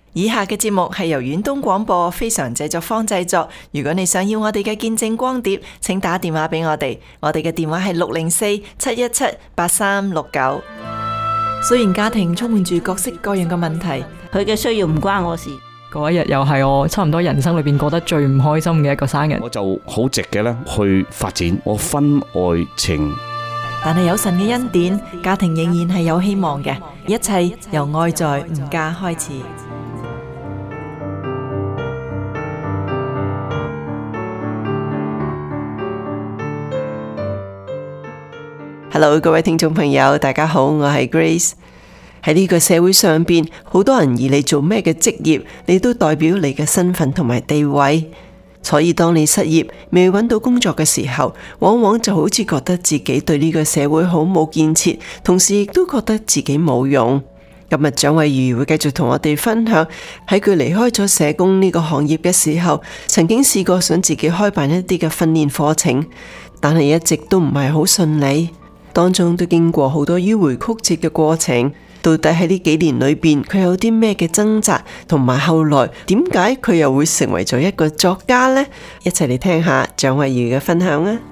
以下嘅節目係由遠東廣播非常製作坊製作。如果你想要我哋嘅見證光碟，請打電話俾我哋。我哋嘅電話係604-717-8369。雖然家庭充滿住各式各樣嘅問題， 佢嘅需要唔關我事。 嗰一日又係我差唔多人生裏邊過得最唔開心嘅一個生日。 我就好直嘅咧去發展我婚外情。 但係有神嘅恩典，家庭仍然係有希望嘅。一切由愛在吾家開始。Hello， 各位聽眾朋友，大家好，我係 Grace。喺呢個社會上邊，好多人以你做咩嘅職業，你都代表你嘅身份同埋地位。所以當你失業未揾到工作嘅時候，往往就好似覺得自己對呢個社會好冇建設，同時亦都覺得自己冇用。今日蔣慧如會繼續同我哋分享，喺佢離開咗社工呢個行業嘅時候，曾經試過想自己開辦一啲嘅訓練課程，但係一直都唔係好順利。當中都經過好多迂迴曲折嘅過程，到底喺呢幾年裏邊佢有啲咩嘅掙扎，同埋後來點解佢又會成為咗一個作家呢？一齊嚟聽下蔣慧如嘅分享啊！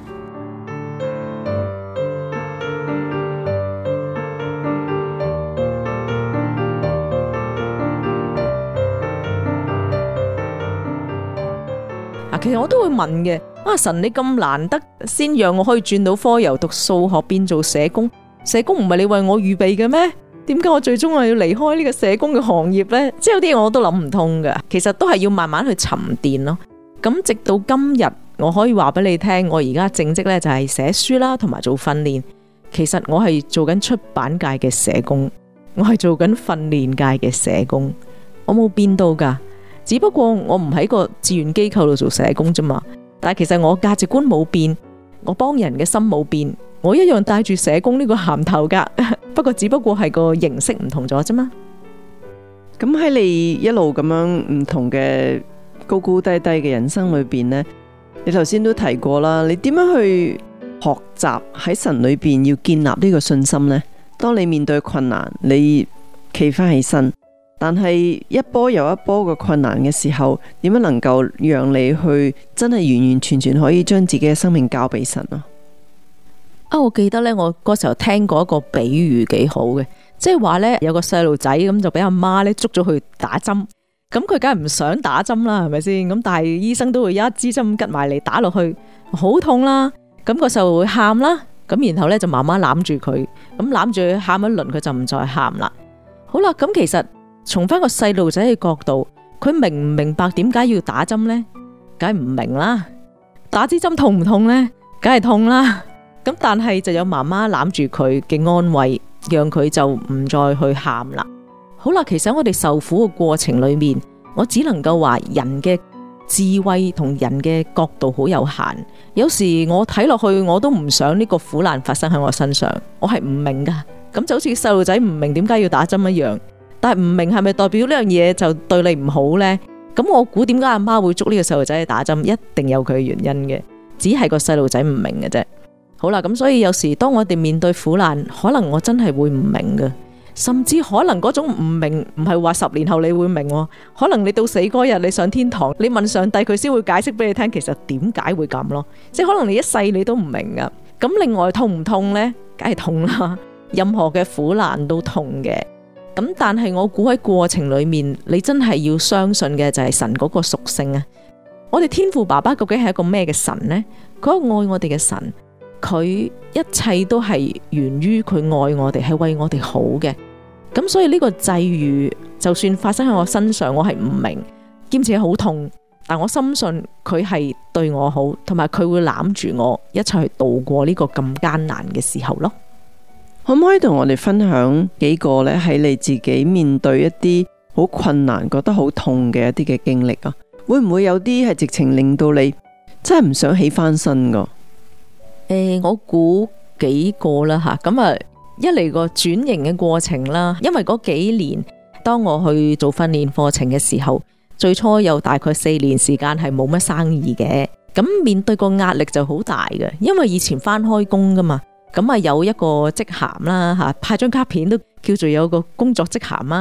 其實我都會問嘅，神你咁難得先讓我可以轉到科，由讀數學變做社工，社工唔係你為我預備嘅咩？點解我最終係要離開呢個社工嘅行業呢？即係有啲嘢我都諗唔通㗎，其實都係要慢慢去沉澱咯。咁直到今日，我可以話俾你聽，我而家正職呢就係寫書啦，同埋做訓練。其實我係做緊出版界嘅社工，我係做緊訓練界嘅社工，我冇變到㗎。只不過我唔喺個志願機構度做社工啫嘛，但係其實我價值觀冇變，我幫人嘅心冇變，我一樣帶住社工呢個銜頭噶，只不過係個形式唔同咗啫嘛。 咁喺你一路咁樣唔同嘅高高低低嘅人生裏邊呢，你頭先都提過啦，你點樣去學習喺神裏邊要建立呢個信心呢？當你面對困難，你企翻起身。但係一波又一波嘅困難嘅時候，點樣能夠讓你去真係完完全全可以將自己嘅生命交俾神啊？ 我記得呢，我嗰時候聽過一個比喻幾好嘅，即係話呢，有個細路仔咁就俾阿媽呢捉咗去打針，咁佢梗係唔想打針啦，係咪先？咁但係醫生都會一支針吉埋嚟打落去，好痛啦。咁個細路會喊啦，咁然後呢，就媽媽攬住佢，咁攬住佢喊一輪，佢就唔再喊啦。好啦，咁其實從翻個細路仔嘅角度，佢明唔明白點解要打針呢？梗係唔明啦。打支針痛唔痛呢？梗係痛啦。咁但係就有媽媽攬住佢嘅安慰，讓佢就唔再去喊啦。好啦，其實我哋受苦嘅過程裏面，我只能夠話人嘅智慧同人嘅角度好有限。有時我睇落去，我都唔想呢個苦難發生喺我身上，我係唔明噶。咁就好似細路仔唔明點解要打針一樣。但係唔明係咪代表呢樣嘢就對你唔好呢？咁我估點解阿媽會捉呢個細路仔去打針，一定有佢嘅原因嘅，只係個細路仔唔明嘅啫。好啦，咁所以有時當我哋面對苦難，可能我真係會唔明嘅，甚至可能嗰種唔明唔係話10年後你會明，可能你到死嗰日你上天堂，你問上帝佢先會解釋俾你聽，其實點解會咁咯？即係可能你一世你都唔明噶。咁另外痛唔痛呢？梗係痛啦，任何嘅苦難都痛嘅。咁但係我估喺過程裏面，你真係要相信嘅就係神嗰個屬性啊！我哋天父爸爸究竟係一個咩嘅神呢？佢係愛我哋嘅神，佢一切都係源於佢愛我哋，係為我哋好嘅。咁所以呢個際遇，就算發生喺我身上，我係唔明，兼且好痛，但我深信佢係對我好，同埋佢會攬住我一齊去度過呢個咁艱難嘅時候咯。 可唔可以同我哋分享幾個呢？喺你自己面對一啲好困難、覺得好痛嘅一啲嘅經歷啊？會唔會有啲係直情令到你真係唔想起翻身噶？ 我估幾個啦吓，咁啊，一嚟個轉型嘅過程啦，因為嗰幾年當我去做訓練課程嘅時候，最初有大概4年時間係冇乜生意嘅，咁面對個壓力就好大嘅，因為以前返開工噶嘛。咁啊有一個職銜啦吓，派張卡片都叫做有個工作職銜啦，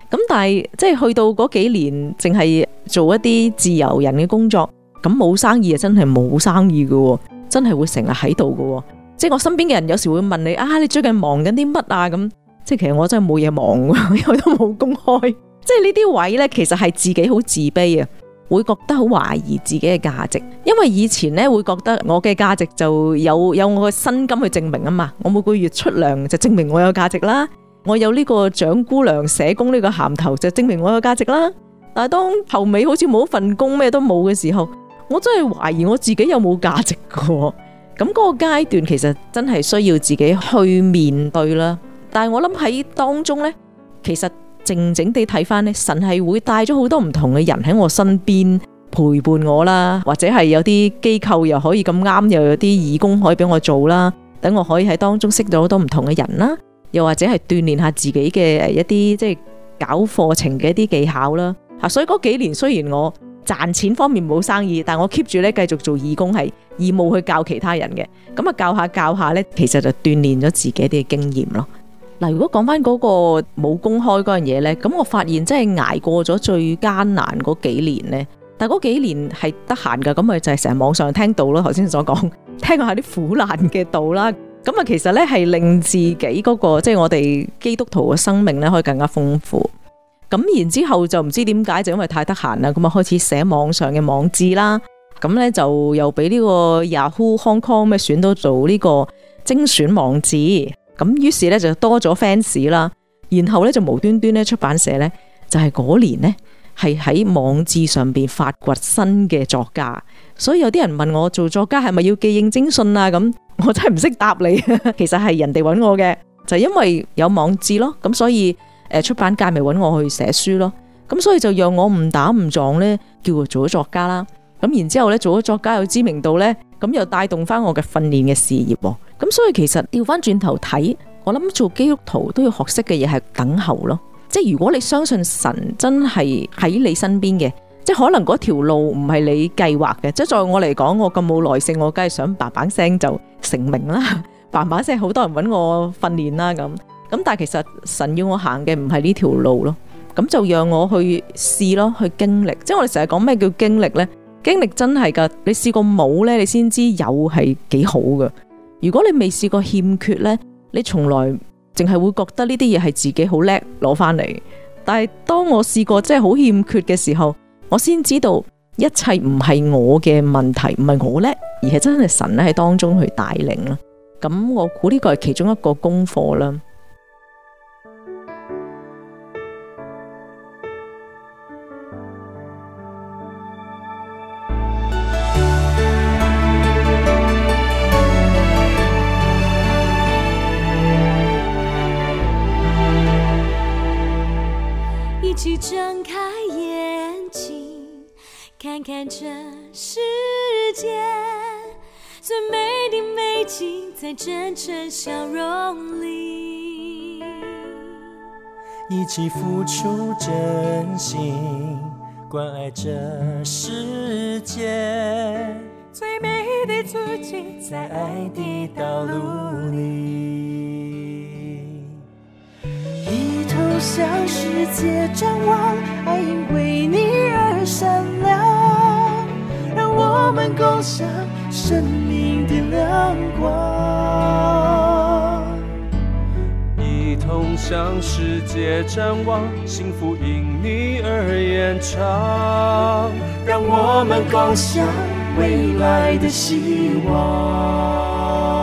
咁但係即係去到嗰幾年，淨係做一啲自由人嘅工作，咁冇生意啊，真係冇生意嘅，真係會成日喺度嘅。即係我身邊嘅人有時會問你啊，你最近忙緊啲乜啊？咁即係其實我真係冇嘢忙，因為都冇公開。即係呢啲位呢，其實係自己好自卑啊，會覺得好懷疑自己嘅價值。因為以前呢，會覺得我嘅價值就有我嘅薪金去證明啊嘛，我每個月出糧就證明我有價值啦。我有呢個長姑娘社工呢個銜頭就證明我有價值啦。但係當後尾好似冇一份工咩都冇嘅時候，我真係懷疑我自己有冇價值㗎。咁嗰個階段其實真係需要自己去面對啦。但係我諗喺當中呢，其實靜靜地睇翻呢，神係會帶咗好多唔同嘅人喺我身邊陪伴我啦，或者係有啲機構又可以咁啱，又有啲義工可以俾我做啦，等我可以喺當中識到好多唔同嘅人啦。又或者係鍛鍊下自己嘅一啲即係搞課程嘅一啲技巧啦。所以嗰幾年雖然我賺錢方面冇生意，但我 keep 住咧繼續做義工，係義務去教其他人嘅。咁啊教下咧，其實就鍛鍊咗自己啲經驗咯。嗱，如果講翻嗰個冇公開嗰樣嘢咧，咁我發現真係捱過咗最艱難嗰幾年咧。但係嗰幾年係得閒㗎，咁咪就係成日網上聽道咯。頭先所講聽下啲苦難嘅道啦。咁啊，其實咧係令自己嗰個即係我哋基督徒嘅生命咧，可以更加豐富。咁然之後就唔知點解，就因為太得閒啦，咁啊開始寫網上嘅網誌啦。咁咧就又俾呢個 Yahoo Hong Kong 咩選到做呢個精選網誌。咁於是咧就多咗 fans 啦。然後咧就無端端咧出版社咧就係嗰年咧係喺網誌上邊發掘新嘅作家。所以有啲人問我做作家係咪要寄應徵信啊？咁我真係唔識答你。其實係人哋揾我嘅，就因為有網誌咯。咁所以出版界咪揾我去寫書咯。咁所以就讓我誤打誤撞咧，叫做做咗作家啦。咁然之後咧做咗作家有知名度咧，咁又帶動翻我嘅訓練嘅事業。咁所以其實調翻轉頭睇，我諗做基督徒都要學識嘅嘢係等候咯。即係如果你相信神真係喺你身邊嘅，即係可能嗰條路唔係你計劃嘅。即係在我嚟講，我咁冇耐性，我梗係想嘭嘭聲就成名啦，嘭嘭聲好多人揾我訓練啦咁。咁但係其實神要我行嘅唔係呢條路咯。咁就讓我去試咯，去經歷。即係我哋成日講咩叫經歷呢？經歷真係噶，你試過冇呢，你先知有係幾好噶。如果你未試過欠缺呢，你從來淨係會覺得呢啲嘢係自己好叻攞翻嚟。但係當我試過真係好欠缺嘅時候，我先知道一切唔係我嘅問題，唔係我叻，而係真係神咧喺當中去帶領啦。咁我估呢個係其中一個功課啦。 一起睁开眼睛，看看这世界，最美的美景在真诚笑容里。 一起付出真心，关爱这世界，最美的自己在爱的道路里。一同向世界展望，爱因为你而闪亮，让我们共享生命的亮光。一同向世界展望，幸福因你而延长，让我们共享未来的希望。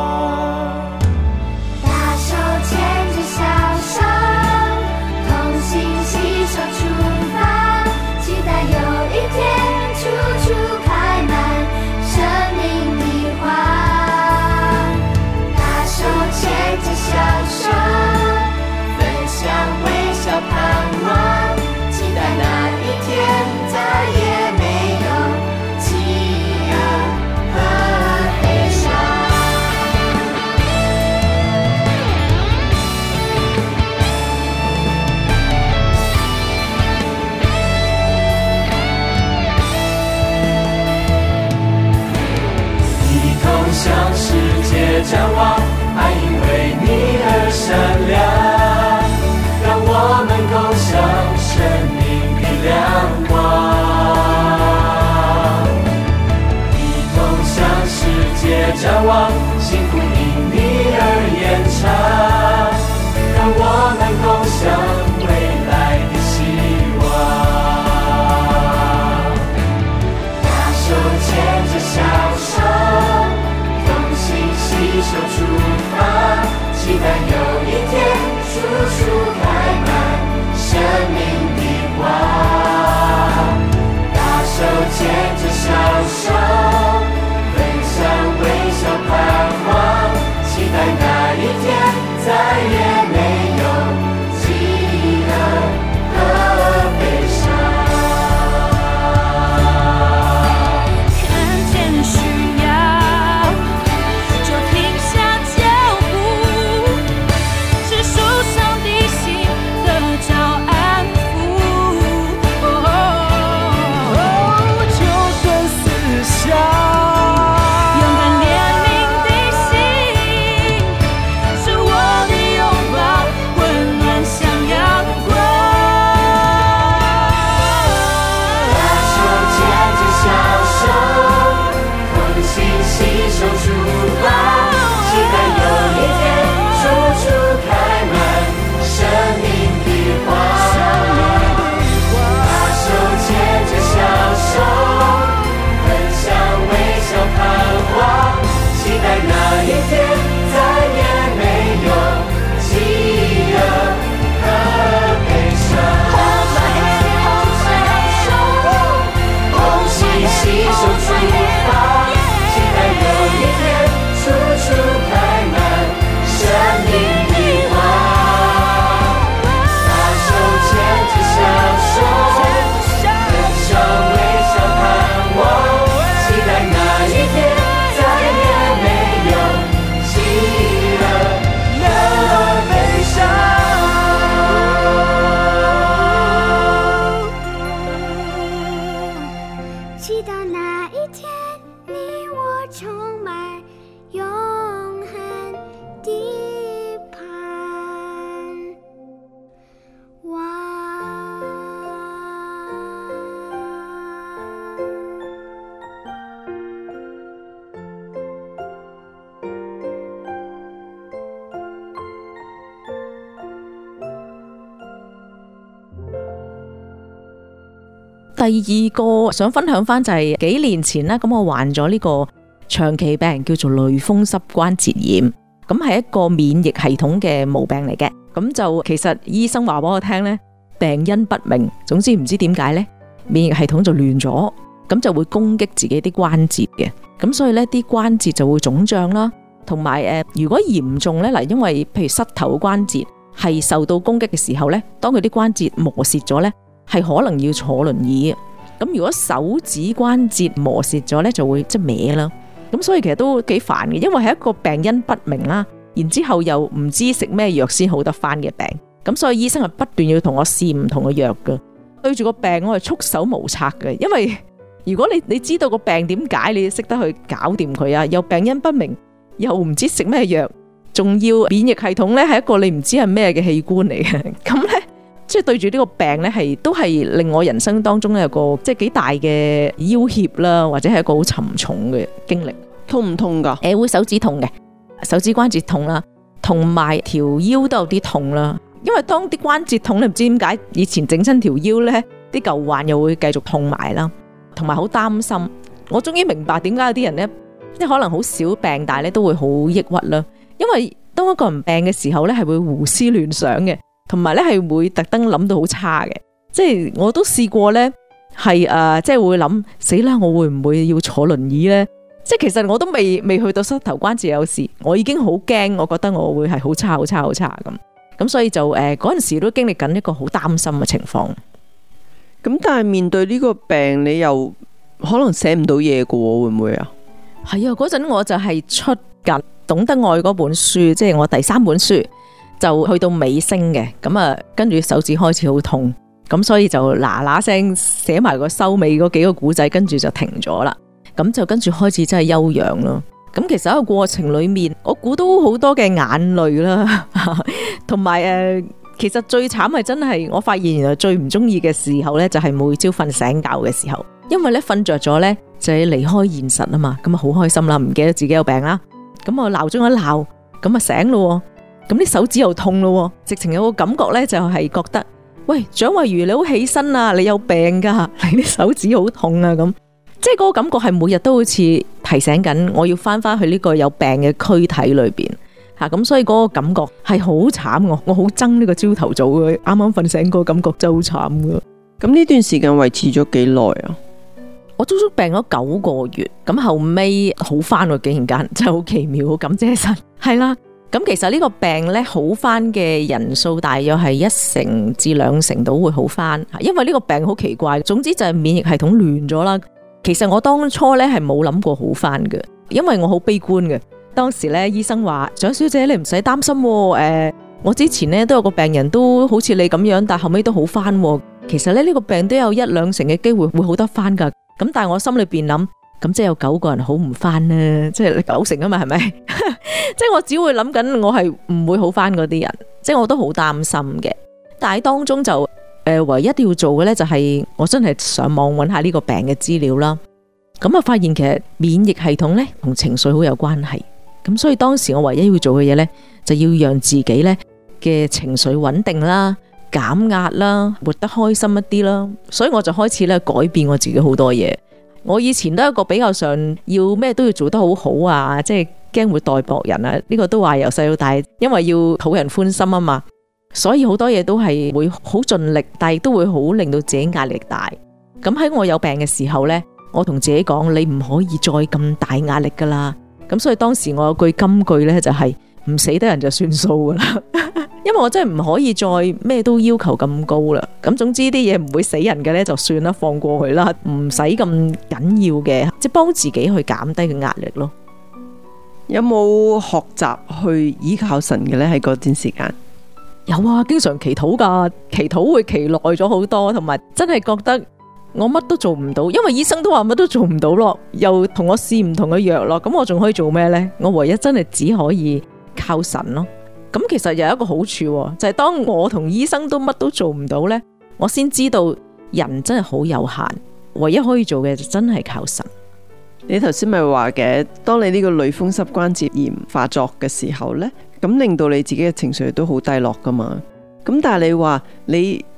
向世界展望，爱因为你而闪亮，让我们共享第二個想分享翻就係幾年前啦，咁我患咗呢個長期病叫做類風濕關節炎，咁係一個免疫系統嘅毛病嚟嘅。咁就其實醫生話俾我聽呢，病因不明，總之唔知點解呢，免疫系統就亂咗，咁就會攻擊自己啲關節嘅，咁所以呢啲關節就會腫脹啦，同埋如果嚴重呢，嗱，因為譬如膝頭關節係受到攻擊嘅時候呢，當佢啲關節磨蝕咗呢，係可能要坐輪椅。咁如果手指關節磨蝕咗呢，就會即係歪啦。咁所以其實都幾煩嘅，因為係一個病因不明啦，然之後又唔知食咩藥先好得翻嘅病。咁所以醫生係不斷要同我試唔同嘅藥㗎。對住個病我係束手無策嘅，因為如果你知道個病點解，你識得去搞掂佢啊，又病因不明，又唔知食咩藥，仲要免疫系統呢係一個你唔知係咩嘅器官嚟嘅。咁呢，即係對住呢個病呢，都係令我人生當中有個即係幾大嘅要挾啦，或者係一個好沉重嘅經歷。 痛唔痛噶？ 會手指痛嘅，手指關節痛啦，同埋條腰都有啲痛啦。因為當啲關節痛，你唔知點解以前整親條腰呢，啲舊患又會繼續痛埋啦，同埋好擔心。我終於明白點解有啲人呢，即係可能好少病，但係咧都會好抑鬱啦。因為當一個人病嘅時候呢，係會胡思亂想嘅，同埋咧係會特登諗到好差嘅。即係我都試過呢，係即係會諗死啦，我會唔會要坐輪椅呢？即係其實我都未去到膝頭關節有事，我已經好驚，我覺得我會係好差咁，所以就嗰陣時都經歷緊一個好擔心嘅情況。 咁但係面對呢個病，你又可能寫唔到嘢㗎喎，會唔會啊？ 係啊，嗰陣我就係出緊懂得愛嗰本書，即係我第3本書就去到尾聲嘅，咁啊跟住手指開始好痛，咁所以就嗱聲寫埋個收尾嗰幾個古仔，跟住就停咗啦。咁就跟住開始真係休養咯。咁其實喺個過程裏面，我估到好多嘅眼淚啦，同埋其實最慘係真係，我發現原來最唔中意嘅時候呢，就係每朝瞓醒覺嘅時候，因為呢瞓着咗呢，就係離開現實啊嘛，咁啊好開心啦，唔記得自己有病啦，咁我鬧鐘一鬧，咁啊醒咯，咁啲手指又痛咯，直情有個感覺呢，就係覺得，喂，蔣慧茹你好起身啊，你有病噶，你啲手指好痛啊咁。即係嗰個感覺係每日都好似提醒緊我要翻去呢個有病嘅軀體裏邊吓，咁所以嗰個感覺係好慘，我好憎呢個朝頭早嘅，啱啱瞓醒嗰個感覺真係好慘噶。 咁呢段時間維持咗幾耐啊？ 我足足病咗9個月，咁後尾好翻喎，竟然間真係好奇妙，好感謝神。係啦，咁其實呢個病咧好翻嘅人數大約係1成至2成到會好翻，因為呢個病好奇怪，總之就係免疫系統亂咗啦。其實我當初咧係冇諗過好翻嘅，因為我好悲觀嘅。當時咧醫生話：蔣小姐你唔使擔心喎，我之前咧都有個病人都好似你咁樣，但後尾都好翻喎。其實咧呢個病都有1-2成嘅機會會好得翻噶。咁但係我心裏邊諗，咁即係有9個人好唔翻啦，即係9成啊嘛，係咪？即係我只會諗緊我係唔會好翻嗰啲人，即係我都好擔心嘅。但係當中就唯一要做嘅咧就係我真係上網揾下呢個病嘅資料啦，咁啊發現其實免疫系統咧同情緒好有關係，咁所以當時我唯一要做嘅嘢咧就要讓自己咧嘅情緒穩定啦、減壓啦、活得開心一啲啦，所以我就開始咧改變我自己好多嘢。我以前都係一個比較上要咩都要做得好好啊，即係驚會代薄人啊，呢個都話由細到大，因為要討人歡心啊嘛。所以好多嘢都係會好盡力，但係都會好令到自己壓力大。咁喺我有病嘅時候呢，我同自己講，你唔可以再咁大壓力噶啦。咁所以當時我有句金句呢，就係唔死得人就算數噶啦，因為我真係唔可以再咩都要求咁高啦。咁總之啲嘢唔會死人嘅呢，就算啦，放過佢啦，唔使咁緊要嘅，即係幫自己去減低嘅壓力咯。 有冇學習去依靠神嘅呢？喺嗰段時間？ 有啊，經常祈禱噶，祈禱會祈耐咗好多，同埋真係覺得我乜都做唔到，因為醫生都話乜都做唔到咯，又同我試唔同嘅藥咯，咁我仲可以做咩呢？我唯一真係只可以靠神咯。咁其實有一個好處，就係當我同醫生都乜都做唔到呢，我先知道人真係好有限，唯一可以做嘅就真係靠神。 你頭先咪話嘅，當你呢個類風濕關節炎發作嘅時候呢，咁令到你自己嘅情緒都好低落噶嘛。咁但係你話你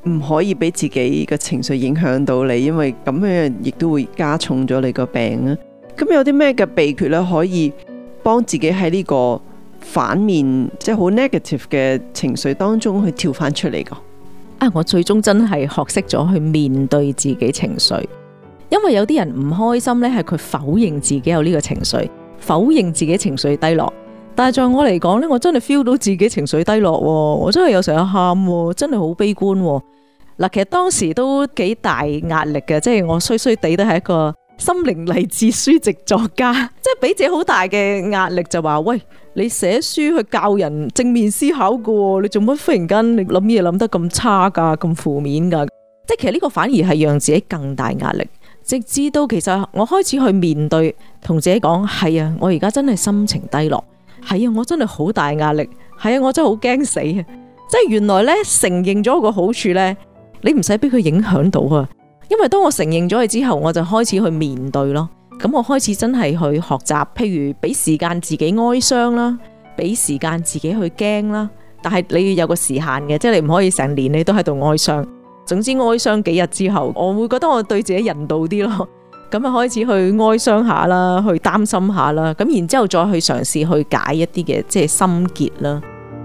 唔可以俾自己嘅情緒影響到你，因為咁樣亦都會加重咗你個病啊。咁有啲咩嘅秘訣咧，可以幫自己喺呢個反面，即係好 negative 嘅情緒當中去跳翻出嚟噶？ 我最終真係學識咗去面對自己情緒，因為有啲人唔開心呢，係佢否認自己有呢個情緒，否認自己情緒低落。但係在我嚟講呢，我真係 feel 到自己情緒低落，我真係有成日喊，真係好悲觀。嗱，其實當時都幾大壓力嘅，即係我衰衰地都係一個心靈勵志書籍作家，即係俾自己好大嘅壓力，就話喂，你寫書去教人正面思考嘅，你做乜忽然間你諗嘢諗得咁差噶，咁負面噶？即係其實呢個反而係讓自己更大壓力。直至到其實我開始去面對，同自己講，係啊，我而家真係心情低落，係啊，我真係好大壓力，係啊，我真係好驚死啊！即係原來呢，承認咗個好處呢，你唔使俾佢影響到啊。因為當我承認咗佢之後，我就開始去面對咯。咁我開始真係去學習，譬如俾時間自己哀傷啦，俾時間自己去驚啦。但係你要有個時限嘅，即係你唔可以成年你都喺度哀傷。總之哀傷幾日之後，我會覺得我對自己人道啲咯。咁啊開始去哀傷下啦，去擔心下啦。咁然之後再去嘗試去解一啲嘅即係心結啦。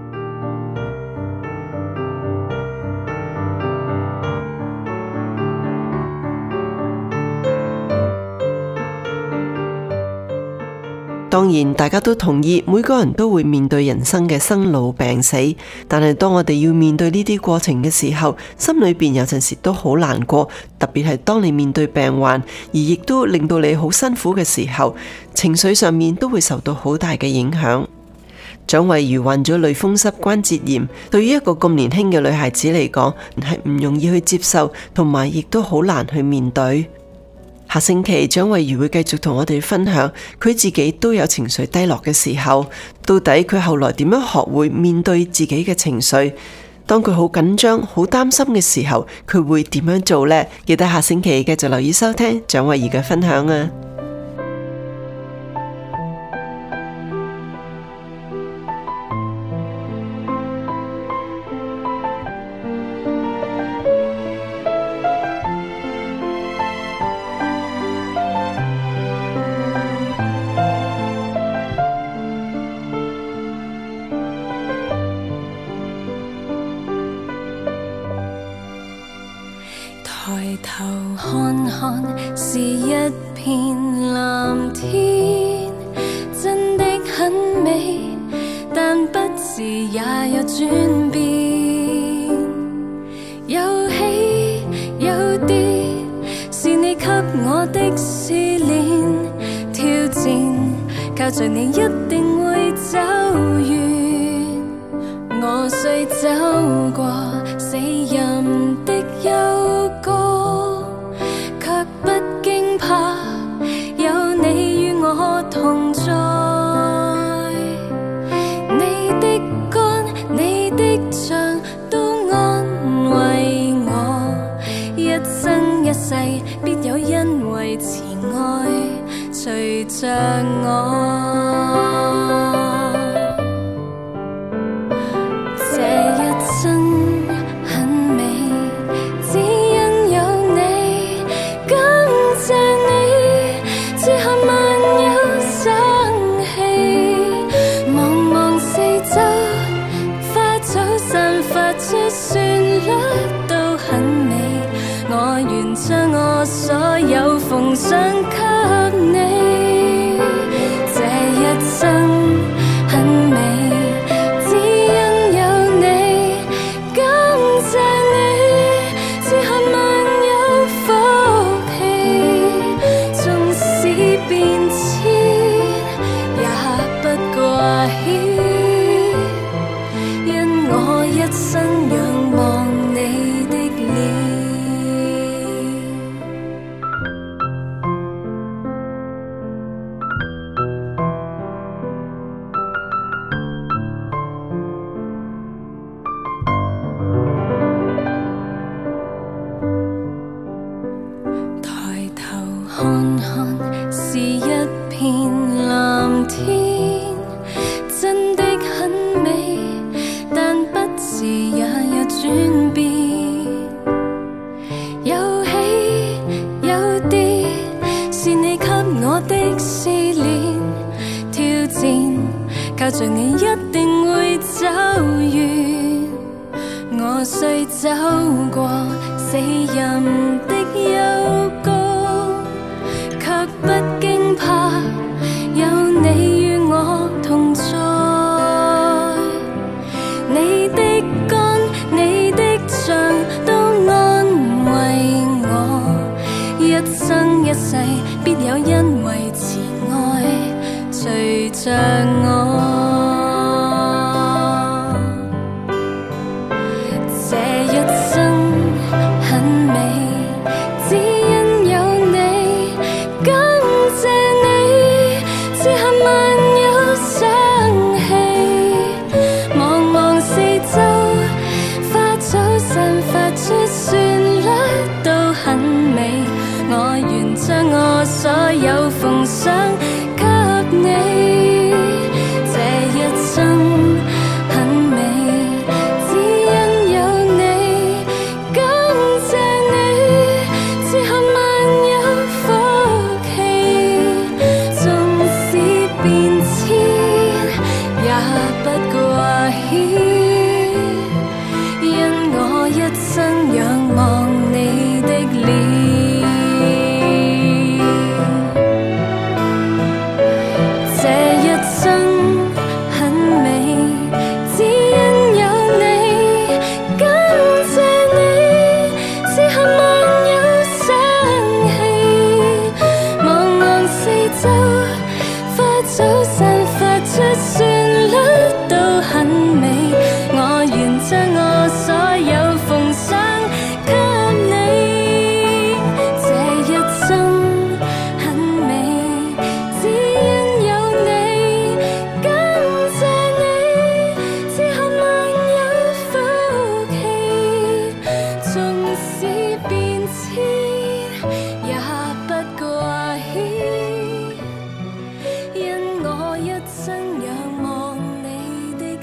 當然大家都同意，每個人都會面對人生嘅生老病死，但係當我哋要面對呢啲過程嘅時候，心裏邊有陣時都好難過，特別係當你面對病患，而亦都令到你好辛苦嘅時候，情緒上面都會受到好大嘅影響。蔣慧茹患咗類風濕關節炎，對於一個咁年輕嘅女孩子嚟講，係唔容易去接受，同埋亦都好難去面對。下星期蔣慧茹會繼續同我哋分享佢自己都有情緒低落嘅時候，到底佢後來點樣學會面對自己嘅情緒？當佢好緊張、好擔心嘅時候，佢會點樣做呢？記得下星期繼續留意收聽蔣慧茹嘅分享啊！ 抬頭看看，是一片藍天，真的很美，但不時也有轉變，有起有跌，是你給我的試煉挑戰，靠着你一定會走遠，我雖走過死蔭的幽谷，卻不驚怕，有你與我同在。你的竿，你的杖，都安慰我，一生一世必有恩惠慈愛隨着我。將我所有奉上給你，這一生很美，只因有你，感謝你，賜下萬有福氣，縱使變遷，也不掛牽，因我一生仰望你的臉。看看，是一片藍天，真的很美，但不時也有轉變， 靠着你一定會走遠。我雖走過死蔭的幽谷，卻不驚怕，有你與我同在。你的竿，你的杖都安慰我，一生一世必有恩惠慈愛隨着我。這一生很美，只因有你，感謝你，此刻萬有生氣。望望四周，花草散發出旋律都很美，我願將我所有奉上給你。這一生很美，只因有你，感謝你，此刻萬有福氣。縱使變遷，也不掛牽，因我一生仰望你的臉。這一生很美，只因有你，感謝你，此刻萬有生氣。望望四周，花草散發出旋律都很美，我願將我所有奉上給你。這一生很美，只因有你，感謝你，此刻萬有福氣。縱使變遷，也不掛牽，因我一生仰望你的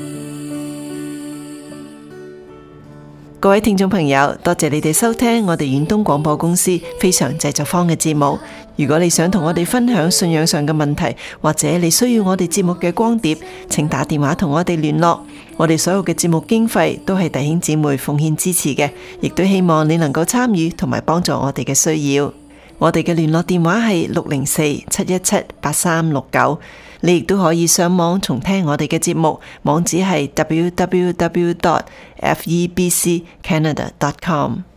臉。 各位聽眾朋友，多謝你哋收聽我哋遠東廣播公司非常製作坊嘅節目。如果你想同我哋分享信仰上嘅問題，或者你需要我哋節目嘅光碟，請打電話同我哋聯絡。我哋所有嘅節目經費都係弟兄姊妹奉獻支持嘅，亦都希望你能夠參與同埋幫助我哋嘅需要。我哋嘅聯絡電話係604-717-8369。你亦都可以上網重聽我哋嘅節目，網址係www.febccanada.com。